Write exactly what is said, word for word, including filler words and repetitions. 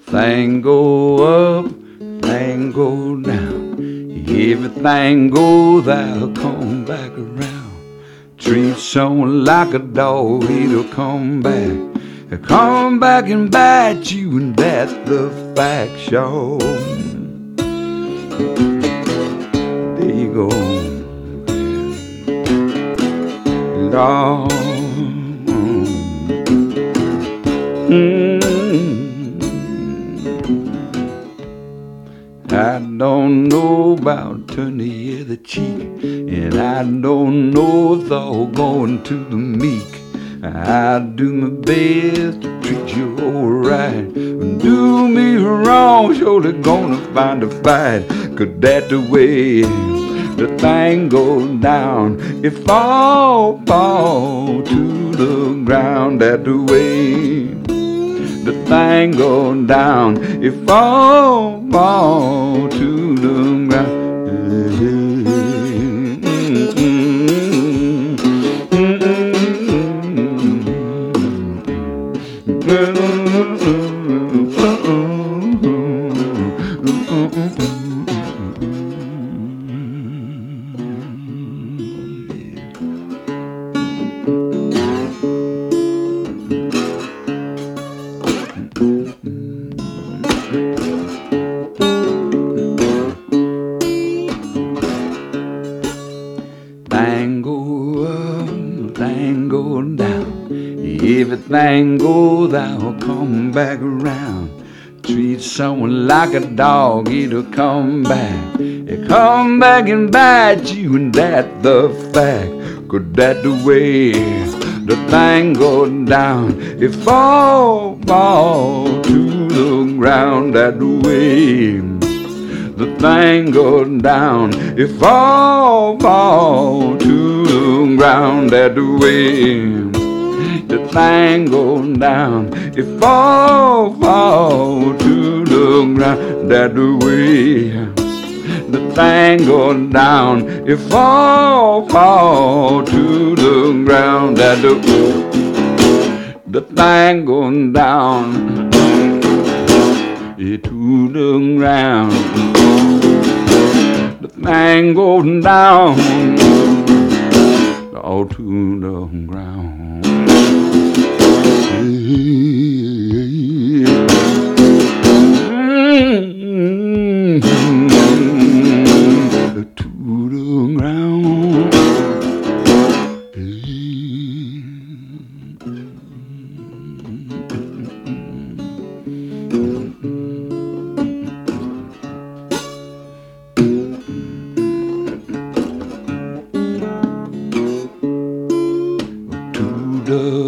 Thing go up, thing go down. Everything goes, I'll come back around. Treat someone like a dog, it'll come back. He'll come back and bite you, and that's the fact, sure. There you go. Lord. Mm. I don't know about turning the other cheek, and I don't know if all going to the meek. I do my best to treat you alright. Do me wrong, surely gonna find a fight. 'Cause that's the way the thing goes down. It fall, fall to the ground. That's the way the thing goes down. It fall, fall to the ground. Thing go up, thing go down. Everything goes, I'll come back around. Treat someone like a dog, it'll come back. It'll come back and bite you, and that's the fact. 'Cause that's the way the thing goes down. It fall, fall to the ground. That's the way the thing goes down. It fall, fall to the ground. That's the way the thing goes down. It fall, fall to the ground. That's the way the thing goes down. It fall, fall to the ground. That's the the thing goes down. It to the ground. The thing goes down. All to the ground. To the ground. To the